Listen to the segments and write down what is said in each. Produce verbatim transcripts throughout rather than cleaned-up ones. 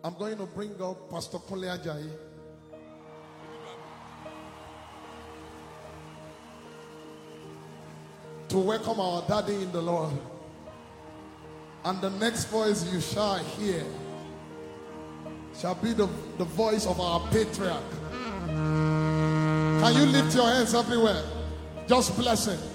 I'm going to bring up Pastor Kunle Ajayi. To welcome our daddy in the Lord. And the next voice you shall hear shall be the, the voice of our patriarch. Can you lift your hands everywhere? Just bless him.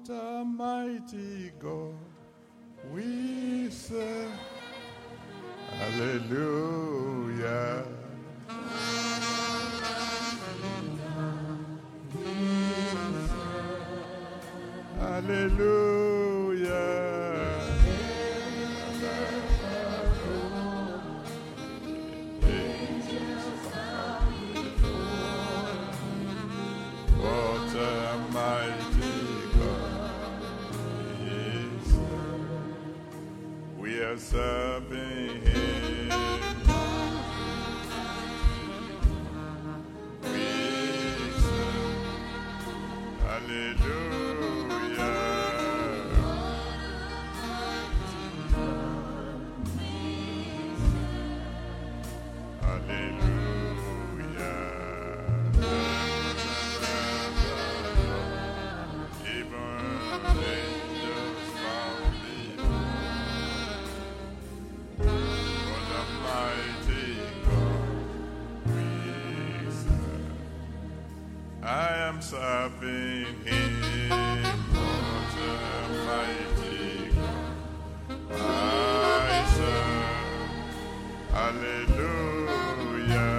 What a mighty God we serve. Hallelujah. Hallelujah. What a mighty God is. We are serving Him. We serve. Hallelujah. Serving Him, what a mighty God I serve. Hallelujah.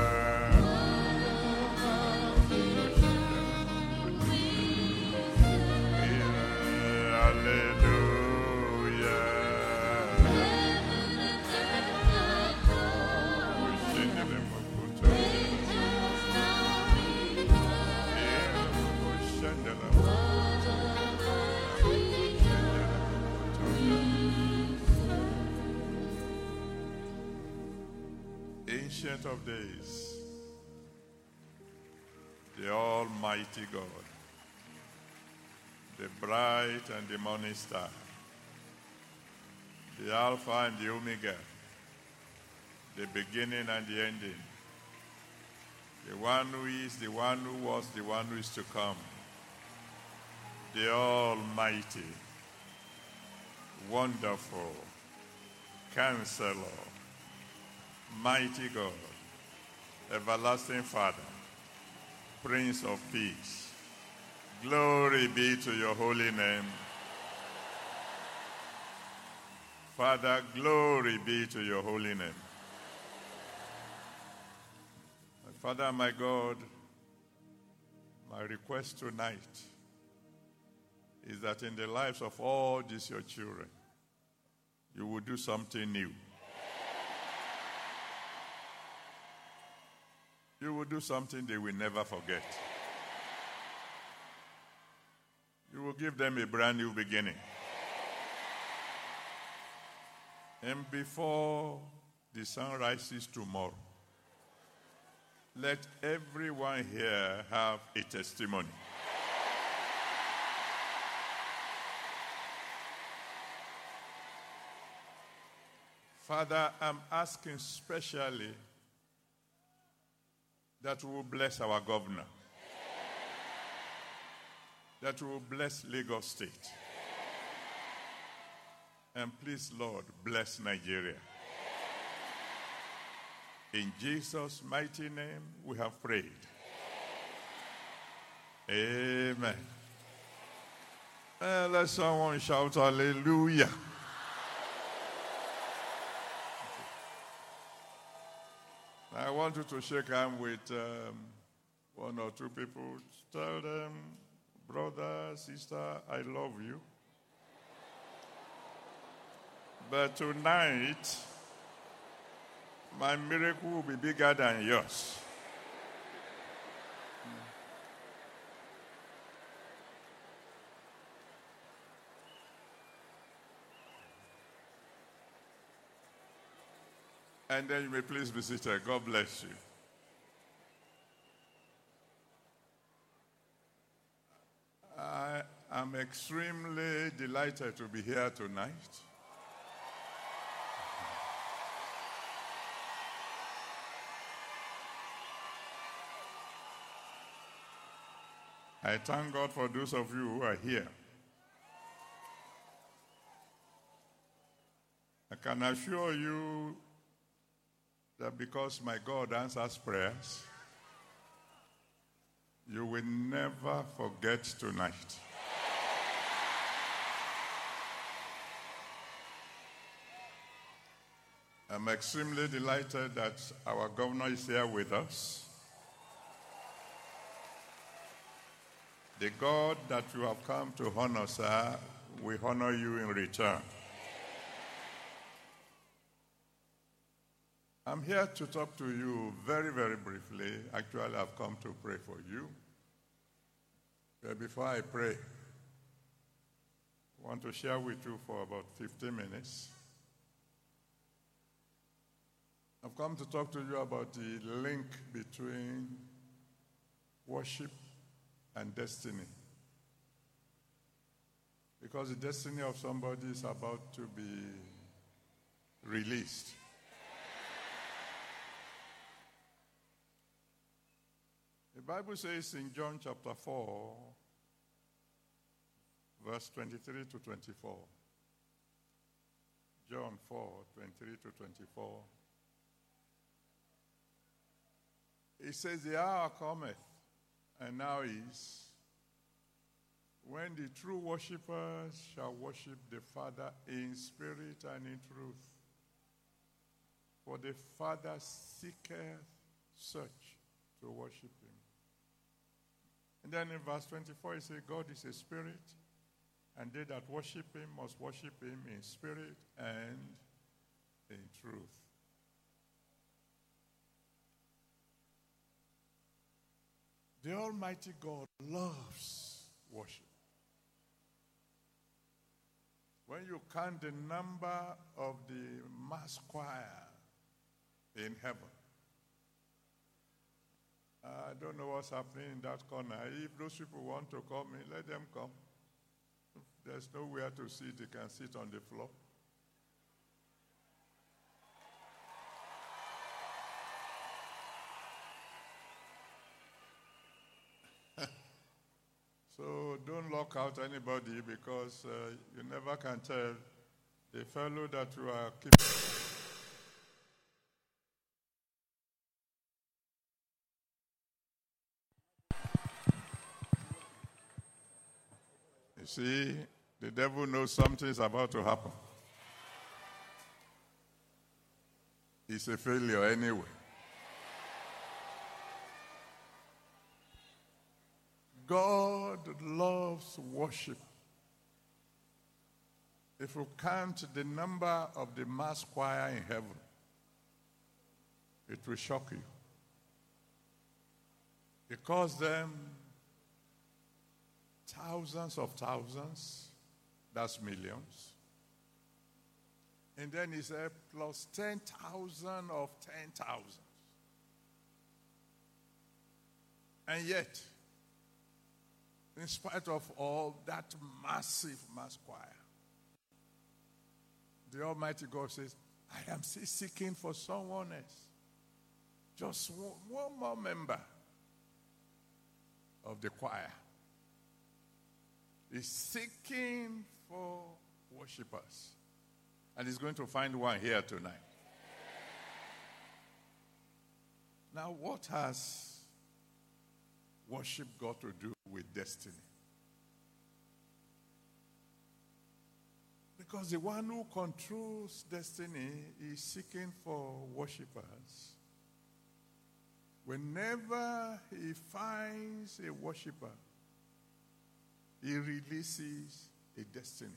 Ancient of days, the Almighty God, the bright and the morning star, the Alpha and the Omega, the beginning and the ending, the one who is, the one who was, the one who is to come, the Almighty, Wonderful, Counselor, Mighty God, Everlasting Father, Prince of Peace. Glory be to your holy name. Father, glory be to your holy name. Father, my God, my request tonight is that in the lives of all these your children, you will do something new. You will do something they will never forget. You will give them a brand new beginning. And before the sun rises tomorrow, let everyone here have a testimony. Father, I'm asking specially that we will bless our governor, that we will bless Lagos State, and please, Lord, bless Nigeria. In Jesus' mighty name, we have prayed. Amen. Uh, let someone shout hallelujah. I want you to shake hands with um, one or two people. Tell them, brother, sister, I love you. But tonight, my miracle will be bigger than yours. And then you may please be seated. God bless you. I am extremely delighted to be here tonight. I thank God for those of you who are here. I can assure you that because my God answers prayers, you will never forget tonight. I'm extremely delighted that our governor is here with us. The God that you have come to honor, sir, we honor you in return. I'm here to talk to you very, very briefly. Actually, I've come to pray for you. But before I pray, I want to share with you for about fifteen minutes. I've come to talk to you about the link between worship and destiny. Because the destiny of somebody is about to be released. The Bible says in John chapter four, verse twenty-three to twenty-four. John four, twenty-three to twenty-four. It says, the hour cometh, and now is, when the true worshipers shall worship the Father in spirit and in truth. For the Father seeketh such to worship him. And then in verse twenty-four, it says, God is a spirit, and they that worship him must worship him in spirit and in truth. The Almighty God loves worship. When you count the number of the mass choir in heaven, I don't know what's happening in that corner. If those people want to come in, let them come. If there's nowhere to sit, they can sit on the floor. So don't lock out anybody, because uh, you never can tell the fellow that you are keeping. You see, the devil knows something is about to happen. It's a failure anyway. God loves worship. If you count the number of the mass choir in heaven, it will shock you. It costs them thousands of thousands, that's millions. And then he said, plus ten thousand of ten thousand. And yet, in spite of all that massive mass choir, the Almighty God says, I am still seeking for someone else. Just one, one more member of the choir. He's seeking for worshipers. And he's going to find one here tonight. Now, what has worship got to do with destiny? Because the one who controls destiny is seeking for worshipers. Whenever he finds a worshiper, he releases a destiny.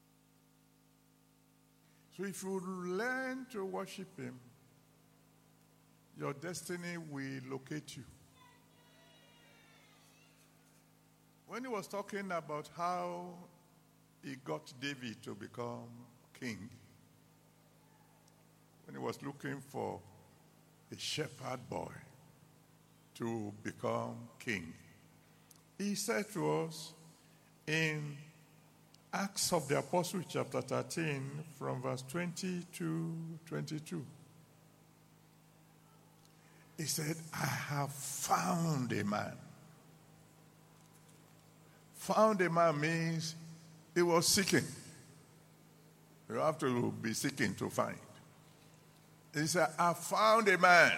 So if you learn to worship him, your destiny will locate you. When he was talking about how he got David to become king, when he was looking for a shepherd boy to become king, he said to us in Acts of the Apostles chapter thirteen from verse twenty to twenty-two. He said, I have found a man. Found a man means he was seeking. You have to be seeking to find. He said, I found a man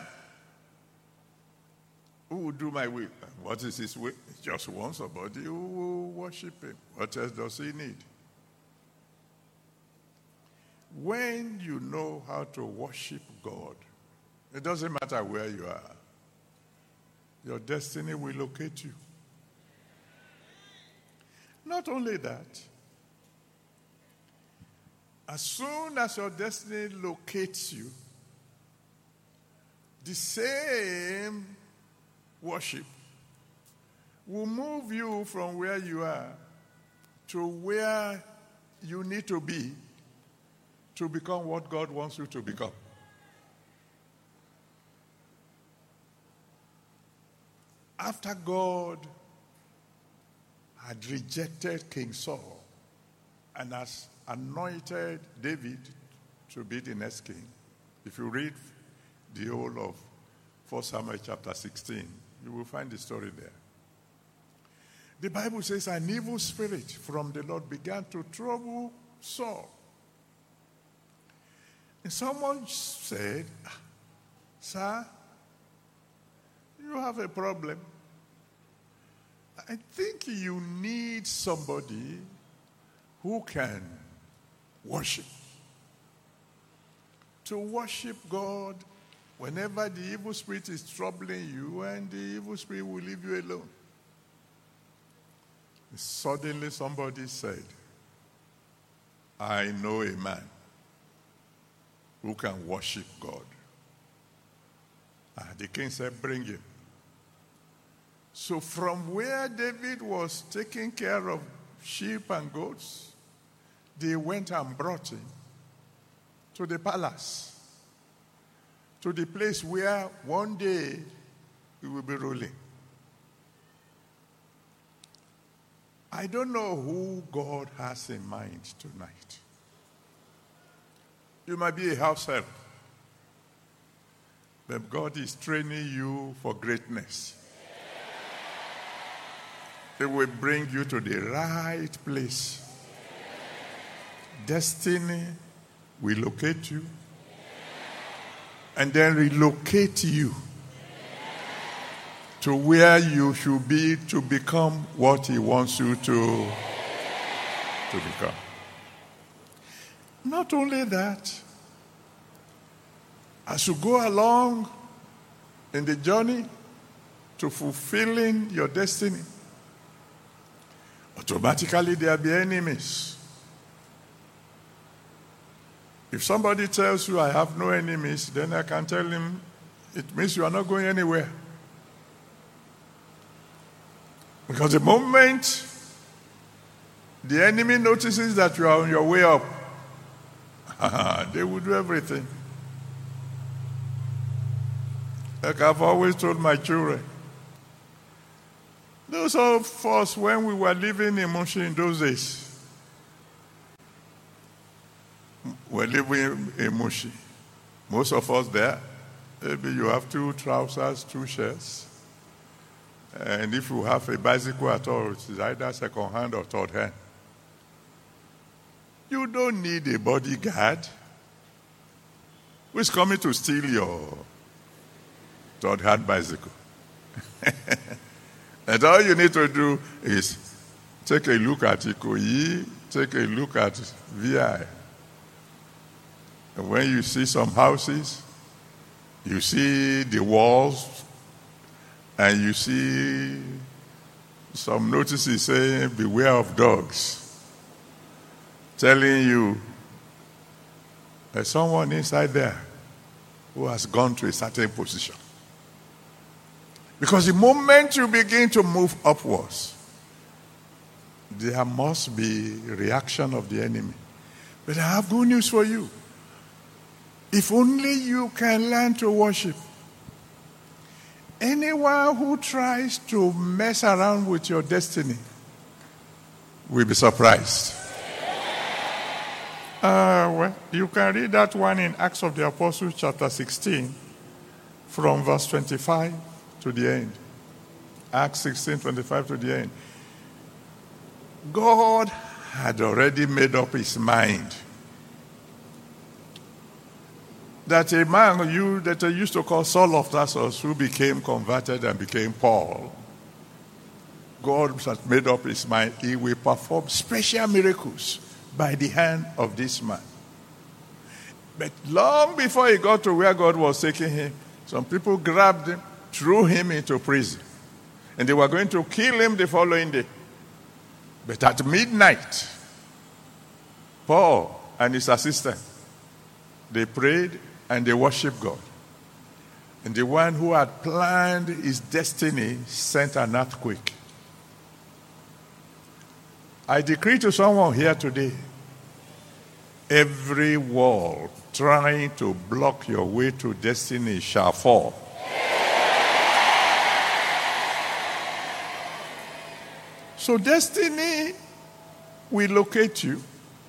who will do my will. What is his will? He just wants somebody who will worship him. What else does he need? When you know how to worship God, it doesn't matter where you are, your destiny will locate you. Not only that, as soon as your destiny locates you, the same worship will move you from where you are to where you need to be to become what God wants you to become. After God had rejected King Saul and has anointed David to be the next king, if you read the whole of First Samuel chapter sixteen, you will find the story there. The Bible says an evil spirit from the Lord began to trouble Saul. And someone said, "Sir, you have a problem. I think you need somebody who can worship. To worship God whenever the evil spirit is troubling you, and the evil spirit will leave you alone." Suddenly somebody said, "I know a man who can worship God." And the king said, "Bring him." So from where David was taking care of sheep and goats, they went and brought him to the palace, to the place where one day he will be ruling. I don't know who God has in mind tonight. You might be a house help, but God is training you for greatness. It will bring you to the right place. Destiny will locate you and then relocate you to where you should be to become what he wants you to, to become. Not only that, as you go along in the journey to fulfilling your destiny, automatically there will be enemies. If somebody tells you, "I have no enemies," then I can tell him, it means you are not going anywhere. Because the moment the enemy notices that you are on your way up, they will do everything. Like I've always told my children, those of us when we were living in Mushi in those days, we're living in Mushi. Most of us there, maybe you have two trousers, two shirts. And if you have a bicycle at all, it's either second hand or third hand. You don't need a bodyguard who is coming to steal your third hand bicycle. And all you need to do is take a look at Ikoyi, take a look at V I. And when you see some houses, you see the walls, and you see some notices saying, "Beware of dogs," telling you there's someone inside there who has gone to a certain position. Because the moment you begin to move upwards, there must be reaction of the enemy. But I have good news for you. If only you can learn to worship. Anyone who tries to mess around with your destiny will be surprised. Uh, well, you can read that one in Acts of the Apostles chapter sixteen from verse twenty-five to the end. Acts sixteen, twenty-five to the end. God had already made up his mind that a man you that I used to call Saul of Tarsus, who became converted and became Paul, God has made up his mind he will perform special miracles by the hand of this man. But long before he got to where God was taking him, some people grabbed him, threw him into prison. And they were going to kill him the following day. But at midnight, Paul and his assistant, they prayed and they worshiped God. And the one who had planned his destiny sent an earthquake. I decree to someone here today, every wall trying to block your way to destiny shall fall. So destiny will locate you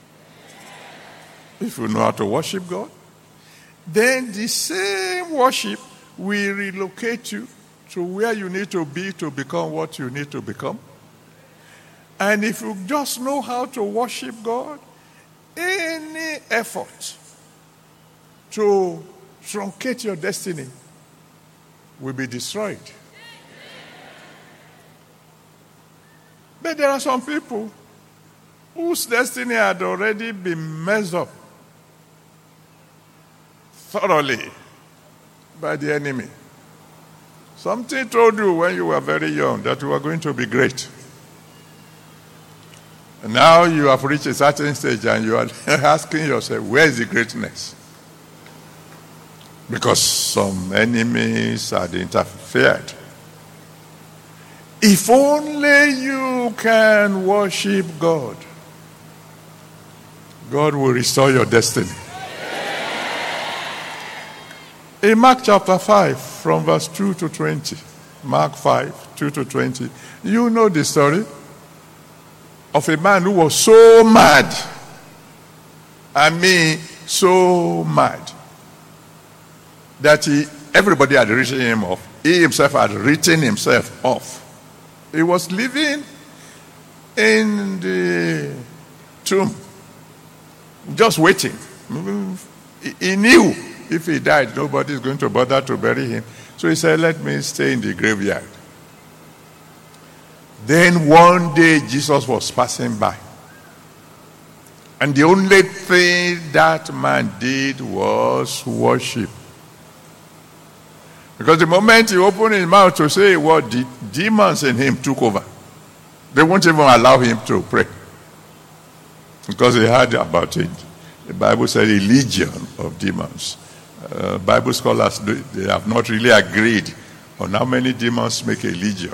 if you know how to worship God. Then the same worship will relocate you to where you need to be to become what you need to become. And if you just know how to worship God, any effort to truncate your destiny will be destroyed. But there are some people whose destiny had already been messed up thoroughly by the enemy. Something told you when you were very young that you were going to be great. And now you have reached a certain stage and you are asking yourself, where is the greatness? Because some enemies had interfered. If only you can worship God, God will restore your destiny. In Mark chapter five, from verse two to twenty, Mark five, two to twenty, you know the story of a man who was so mad. I mean, so mad that he, everybody had written him off. He himself had written himself off. He was living in the tomb, just waiting. He knew if he died, nobody is going to bother to bury him. So he said, let me stay in the graveyard. Then one day, Jesus was passing by. And the only thing that man did was worship. Because the moment he opened his mouth to say a word, the demons in him took over. They won't even allow him to pray. Because they heard about it. The Bible said a legion of demons. Uh, Bible scholars, they have not really agreed on how many demons make a legion.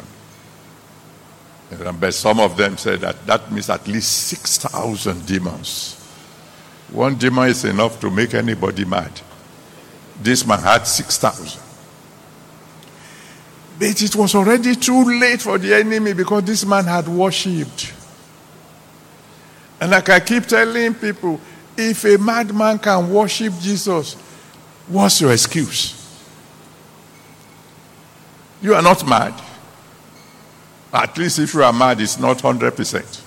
But some of them said that that means at least six thousand demons. One demon is enough to make anybody mad. This man had six thousand. But it was already too late for the enemy because this man had worshipped. And like I keep telling people, if a madman can worship Jesus, what's your excuse? You are not mad. At least if you are mad, it's not one hundred percent.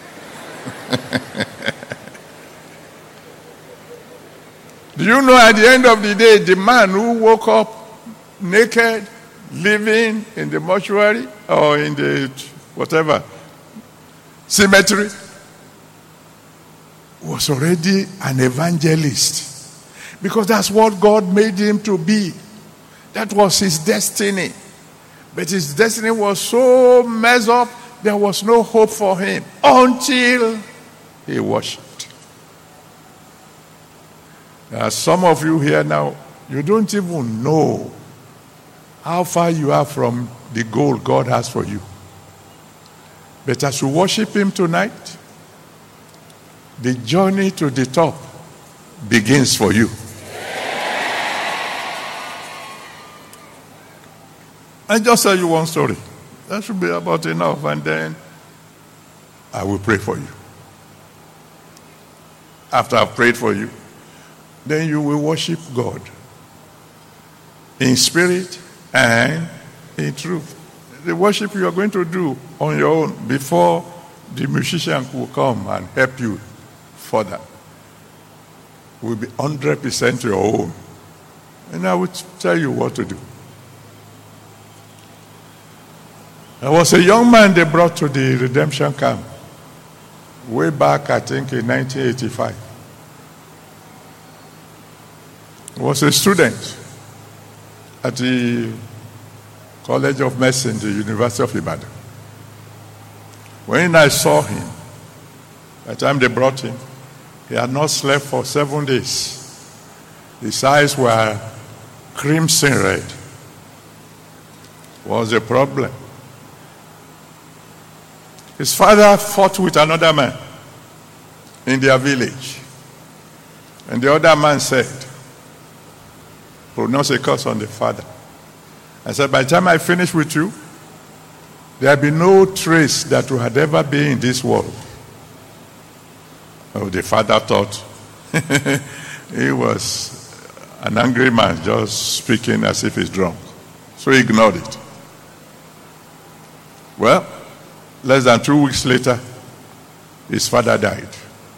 Do you know at the end of the day, the man who woke up naked, living in the mortuary or in the whatever cemetery, was already an evangelist? Because that's what God made him to be. That was his destiny. But his destiny was so messed up, there was no hope for him until he worshipped. There are some of you here now, you don't even know how far you are from the goal God has for you. But as you worship him tonight, the journey to the top begins for you. I just tell you one story. That should be about enough, and then I will pray for you. After I've prayed for you, then you will worship God in spirit and in truth. The worship you are going to do on your own before the musician will come and help you further will be one hundred percent your own. And I will tell you what to do. There was a young man they brought to the redemption camp way back, I think, in nineteen eighty-five. He was a student at the College of Medicine, the University of Ibadan. When I saw him, by the time they brought him, he had not slept for seven days. His eyes were crimson red. Was a problem. His father fought with another man in their village. And the other man said, pronounce a curse on the father. I said, by the time I finish with you, there will be no trace that you had ever been in this world. Oh, the father thought he was an angry man just speaking as if he's drunk. So he ignored it. Well, less than two weeks later, his father died.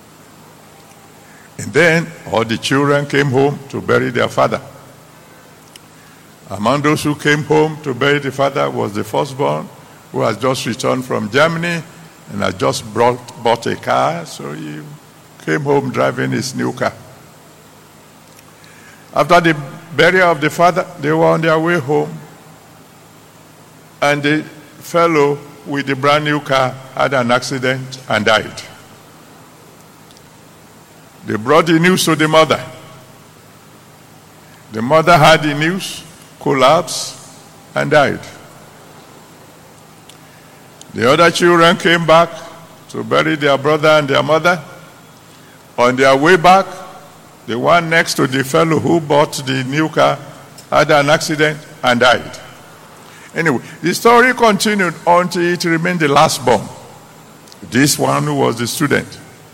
And then all the children came home to bury their father. Among those who came home to bury the father was the firstborn, who has just returned from Germany and had just brought, bought a car, so he came home driving his new car. After the burial of the father, they were on their way home, and the fellow with the brand new car had an accident and died. They brought the news to the mother. The mother had the news, collapsed, and died. The other children came back to bury their brother and their mother. On their way back, the one next to the fellow who bought the new car had an accident and died. Anyway, the story continued until it remained the last born. This one who was the student.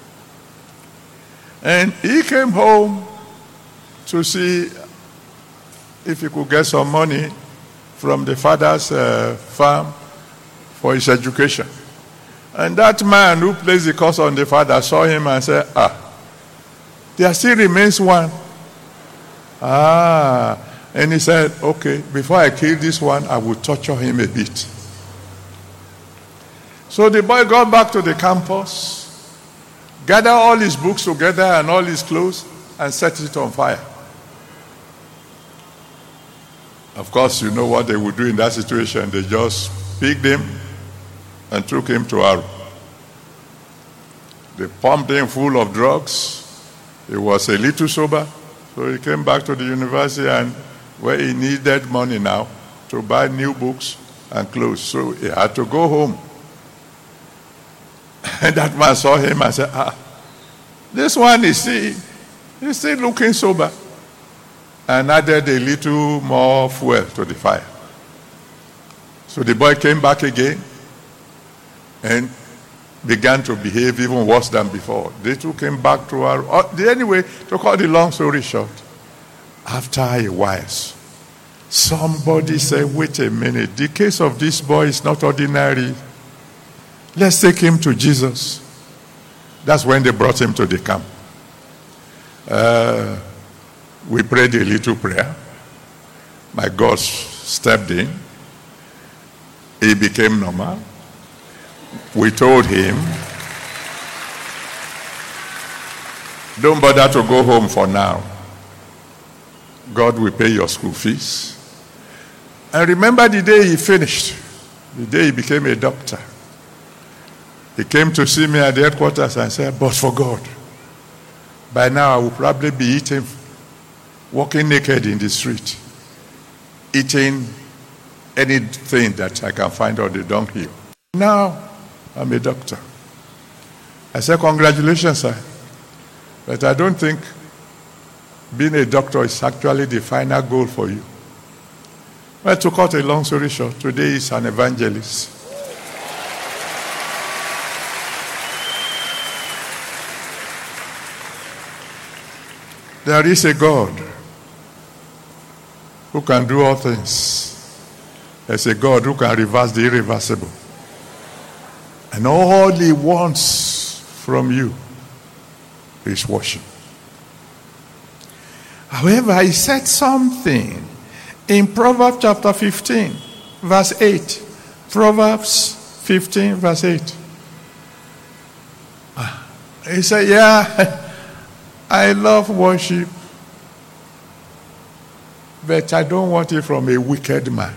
And he came home to see if he could get some money from the father's uh, farm for his education. And that man who placed the curse on the father saw him and said, ah, there still remains one. Ah, and he said, okay, before I kill this one, I will torture him a bit. So the boy got back to the campus, gathered all his books together and all his clothes, and set it on fire. Of course, you know what they would do in that situation. They just picked him and took him to Aru. They pumped him full of drugs. He was a little sober, so he came back to the university, and where he needed money now to buy new books and clothes. So he had to go home. And that man saw him and said, ah, this one is still, he's still looking sober. And added a little more fuel to the fire. So the boy came back again and began to behave even worse than before. They two came back to our... Uh, anyway, to cut the long story short, after a while, somebody said, wait a minute, the case of this boy is not ordinary. Let's take him to Jesus. That's when they brought him to the camp. Uh, we prayed a little prayer. My God stepped in. He became normal. We told him, don't bother to go home for now. God will pay your school fees. And remember the day he finished, the day he became a doctor. He came to see me at the headquarters and said, but for God, by now I will probably be eating, walking naked in the street, eating anything that I can find on the dunghill. Now, I'm a doctor. I said, congratulations, sir. But I don't think being a doctor is actually the final goal for you. Well, to cut a long story short, today he's an evangelist. There is a God who can do all things. There's a God who can reverse the irreversible. And all he wants from you is worship. However, he said something in Proverbs chapter fifteen, verse eight. Proverbs fifteen, verse eight. He said, yeah, I love worship. But I don't want it from a wicked man.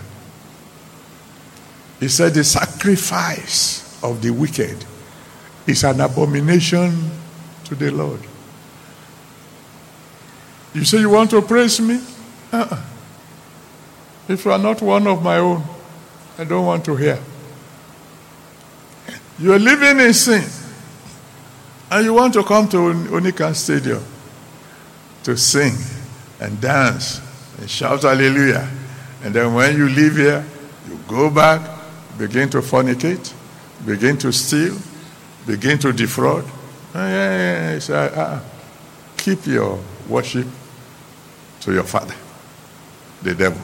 He said the sacrifice of the wicked is an abomination to the Lord. You say you want to praise me? Uh-uh. If you are not one of my own, I don't want to hear. You are living in sin, and you want to come to Onikan Stadium to sing and dance and shout hallelujah. And then when you leave here, you go back, begin to fornicate, begin to steal, begin to defraud. Uh, yeah, yeah, yeah. So, uh, keep your worship to your father, the devil.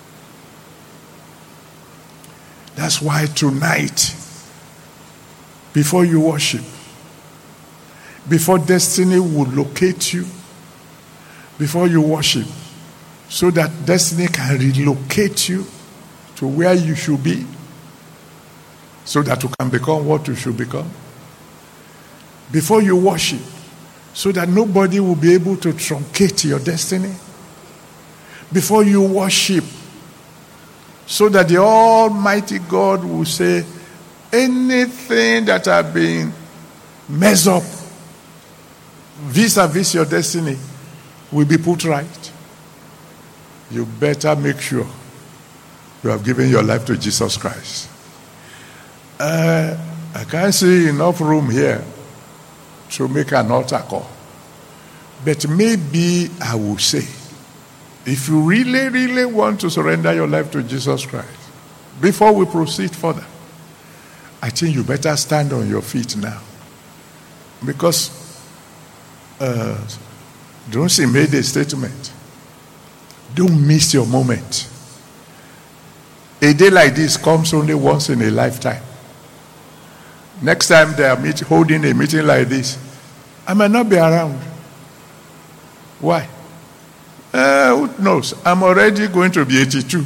That's why tonight, before you worship, before destiny will locate you, before you worship, so that destiny can relocate you to where you should be, so that you can become what you should become. Before you worship, so that nobody will be able to truncate your destiny. Before you worship, so that the Almighty God will say, anything that have been messed up vis-a-vis your destiny will be put right. You better make sure you have given your life to Jesus Christ. Uh, I can't see enough room here to make an altar call. But maybe I will say, if you really, really want to surrender your life to Jesus Christ, before we proceed further, I think you better stand on your feet now. Because uh, Dunsin made a statement. Don't miss your moment. A day like this comes only once in a lifetime. Next time they are meet, holding a meeting like this, I may not be around. Why? Uh, who knows? I'm already going to be eighty-two.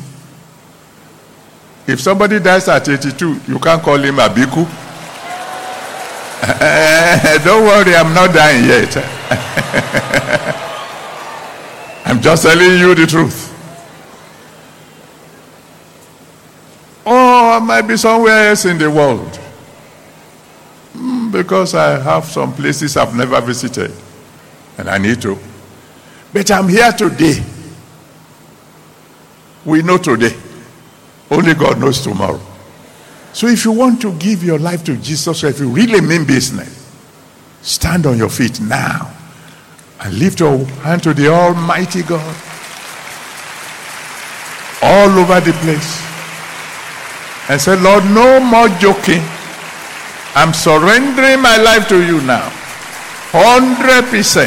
If somebody dies at eighty-two, you can't call him Abiku. Uh, don't worry, I'm not dying yet. I'm just telling you the truth. Or I might be somewhere else in the world. Mm, because I have some places I've never visited. And I need to. But I'm here today. We know today. Only God knows tomorrow. So if you want to give your life to Jesus, or if you really mean business, stand on your feet now and lift your hand to the Almighty God. All over the place. And say, Lord, no more joking. I'm surrendering my life to you now. Hundred percent.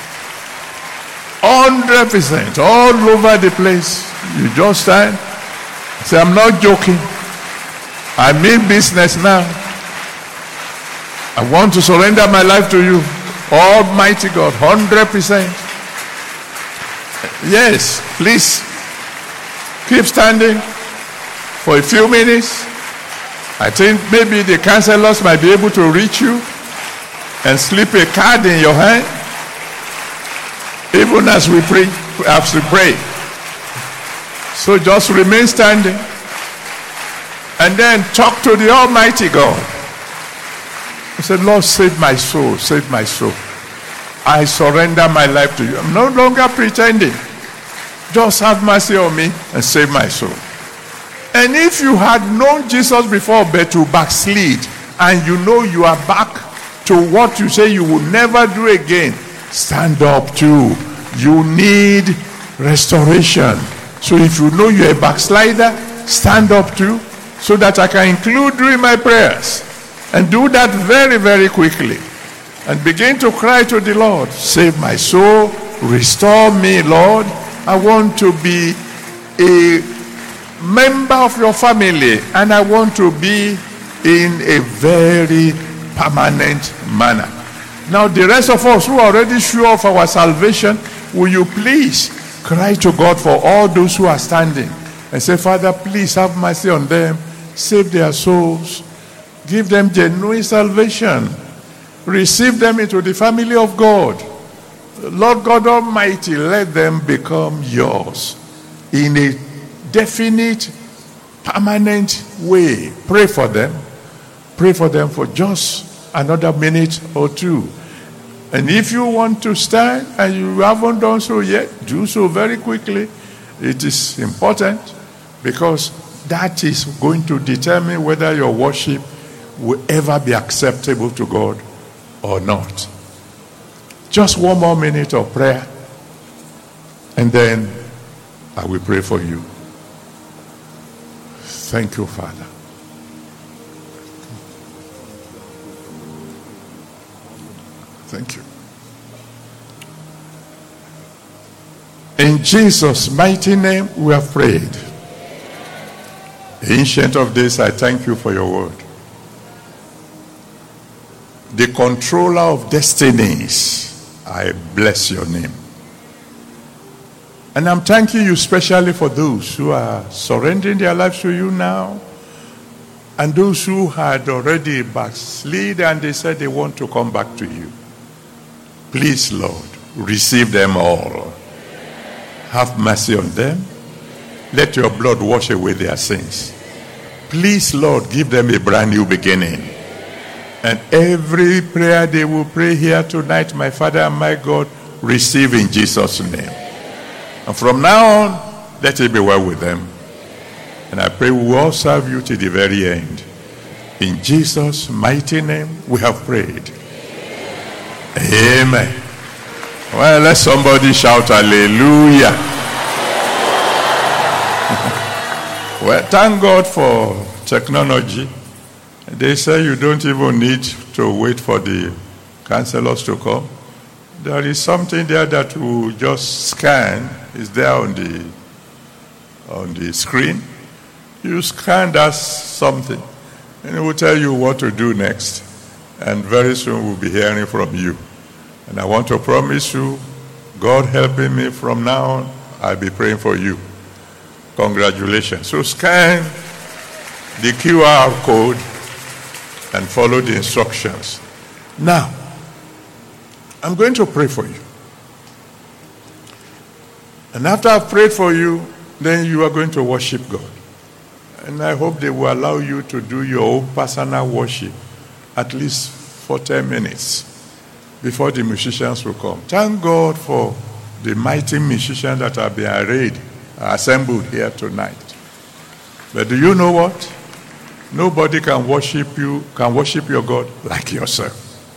Hundred percent. All over the place. You just stand. Say, I'm not joking. I mean business now. I want to surrender my life to you. Almighty God, hundred percent. Yes, please keep standing for a few minutes. I think maybe the counselors might be able to reach you and slip a card in your hand, even as we pray. As we pray. So just remain standing and then talk to the Almighty God. I said, Lord, save my soul, save my soul. I surrender my life to you. I'm no longer pretending. Just have mercy on me and save my soul. And if you had known Jesus before, but to backslid, and you know you are back to what you say you will never do again, stand up too. You need restoration. So if you know you're a backslider, stand up too, so that I can include you in my prayers. And do that very, very quickly. And begin to cry to the Lord. Save my soul. Restore me, Lord. I want to be a member of your family. And I want to be in a very permanent manner. Now the rest of us who are already sure of our salvation, will you please cry to God for all those who are standing. And say, Father, please have mercy on them. Save their souls. Give them genuine salvation. Receive them into the family of God. Lord God Almighty, let them become yours. in a definite, permanent way. Pray for them. Pray for them for just another minute or two. And if you want to stand and you haven't done so yet, do so very quickly. It is important because that is going to determine whether your worship will ever be acceptable to God or not. Just one more minute of prayer, and then I will pray for you. Thank you, Father. Thank you. In Jesus' mighty name we have prayed. Ancient of Days, I thank you for your word. The controller of destinies, I bless your name. And I'm thanking you especially for those who are surrendering their lives to you now, and those who had already backslid and they said they want to come back to you. Please, Lord, receive them all. Have mercy on them. Let your blood wash away their sins. Please, Lord, give them a brand new beginning. And every prayer they will pray here tonight, my Father and my God, receive in Jesus' name. And from now on, let it be well with them. And I pray we will all serve you to the very end. In Jesus' mighty name, we have prayed. Amen. Well, let somebody shout hallelujah. Well, thank God for technology. They say you don't even need to wait for the counselors to come. There is something there that will just scan. It's there on the on the screen. You scan that something, and it will tell you what to do next. And very soon we'll be hearing from you. And I want to promise you, God helping me from now on, I'll be praying for you. Congratulations. So scan the Q R code and follow the instructions. Now, I'm going to pray for you. And after I've prayed for you, then you are going to worship God. And I hope they will allow you to do your own personal worship at least for ten minutes before the musicians will come. Thank God for the mighty musicians that have been arrayed, assembled here tonight. But do you know what? Nobody can worship you, can worship your God like yourself.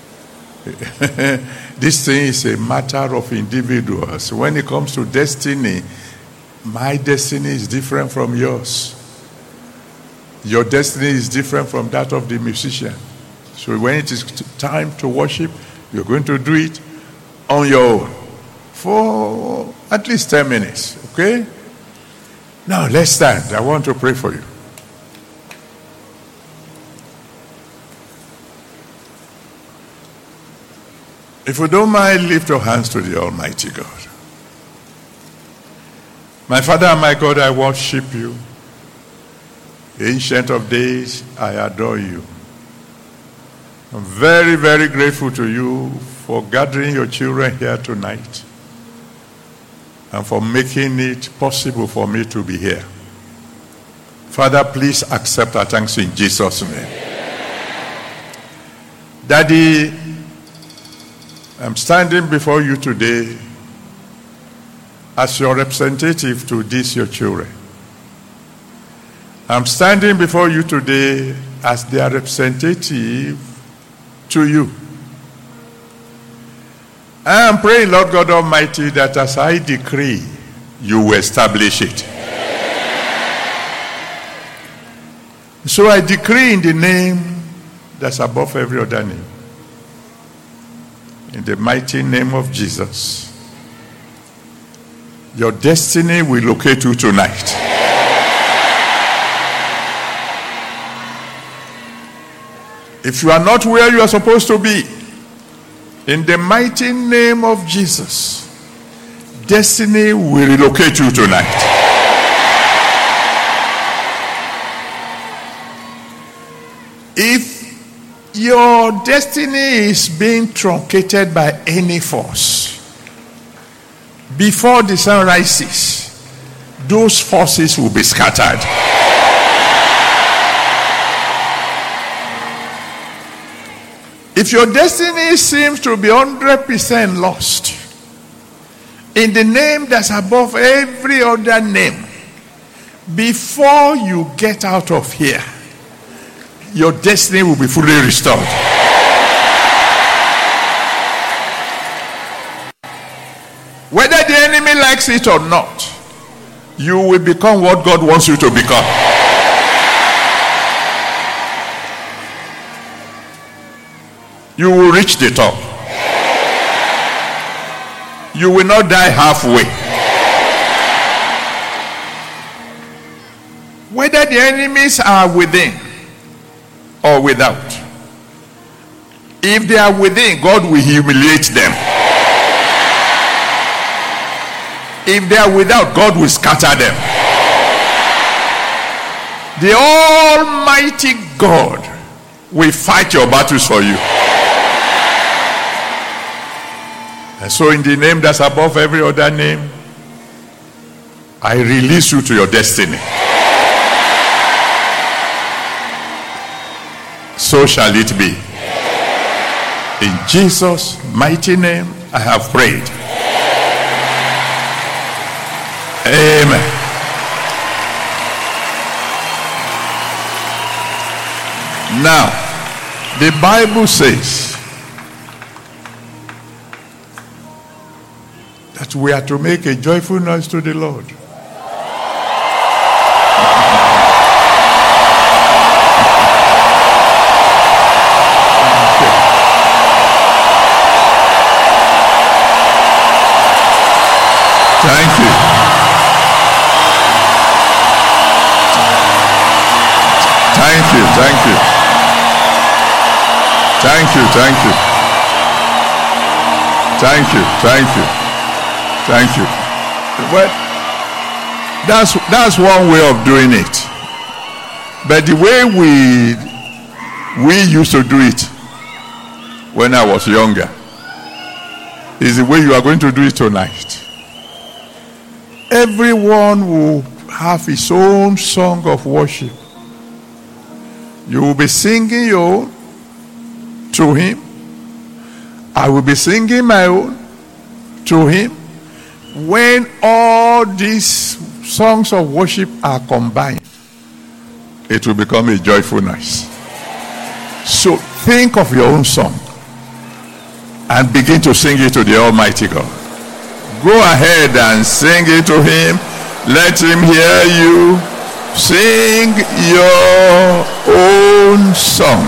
This thing is a matter of individuals. When it comes to destiny, my destiny is different from yours. Your destiny is different from that of the musician. So when it is time to worship, you're going to do it on your own for at least ten minutes, okay? Now let's stand. I want to pray for you. If you don't mind, lift your hands to the Almighty God. My Father and my God, I worship you. Ancient of Days, I adore you. I'm very, very grateful to you for gathering your children here tonight and for making it possible for me to be here. Father, please accept our thanks in Jesus' name. Daddy, I'm standing before you today as your representative to these your children. I'm standing before you today as their representative to you. I am praying, Lord God Almighty, that as I decree, you will establish it. So I decree in the name that's above every other name, in the mighty name of Jesus, your destiny will locate you tonight. If you are not where you are supposed to be, in the mighty name of Jesus, destiny will relocate you tonight. If your destiny is being truncated by any force, before the sun rises, those forces will be scattered. If your destiny seems to be one hundred percent lost, in the name that's above every other name, before you get out of here, your destiny will be fully restored. Whether the enemy likes it or not, you will become what God wants you to become. You will reach the top. You will not die halfway. Whether the enemies are within or without, if they are within, God will humiliate them. If they are without, God will scatter them. The Almighty God will fight your battles for you. And so in the name that's above every other name, I release you to your destiny. So shall it be. In Jesus' mighty name, I have prayed. Amen. Now, the Bible says that we are to make a joyful noise to the Lord. Thank you. Thank you, thank you. Thank you, thank you. Thank you, thank you. Thank you. Well, that's that's one way of doing it. But the way we we used to do it when I was younger is the way you are going to do it tonight. Everyone will have his own song of worship. You will be singing your own to him. I will be singing my own to him. When all these songs of worship are combined, it will become a joyful noise. So think of your own song and begin to sing it to the Almighty God. Go ahead and sing it to him. Let him hear you. Sing your own song.